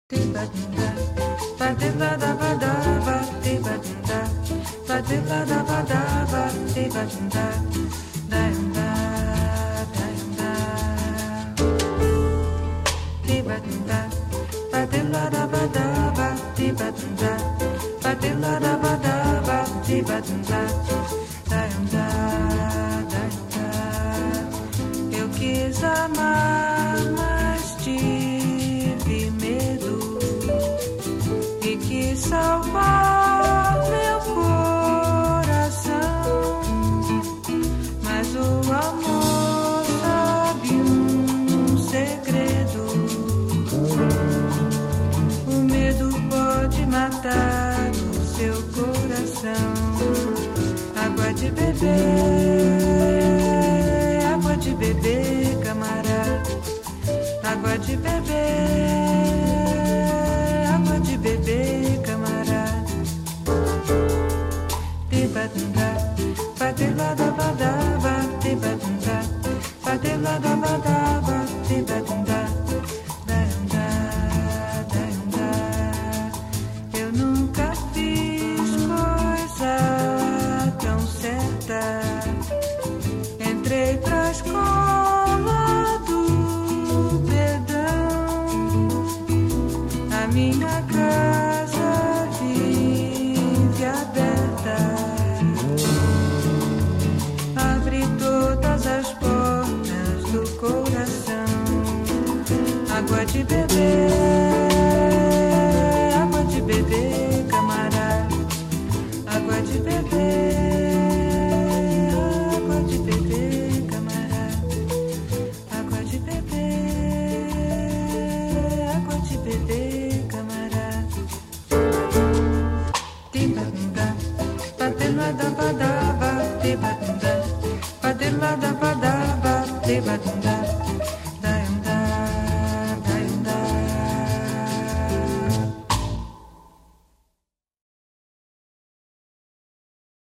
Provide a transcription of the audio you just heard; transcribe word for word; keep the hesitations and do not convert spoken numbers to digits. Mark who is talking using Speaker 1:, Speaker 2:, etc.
Speaker 1: Eu quis amar, mas tive medo e quis salvar meu coração, mas o amor sabe um segredo. O medo pode matar o seu coração. Água de beber, água de beber, camarada. Água de beber, água de beber, camarada. Tibadunda, bateladabadaba, tibadunda, bateladabadaba, tibadunda. Eu nunca fiz coisa tão certa. Entrei pra escola do perdão. A minha casa vive aberta. Abre todas as portas do coração. Água de beber, água de beber, camarada. Água de beber, água de beber, camarada. Água de beber, água de beber, camarada. Tibadunda, bateladabadaba, tibadunda, bateladabadaba, tibadunda.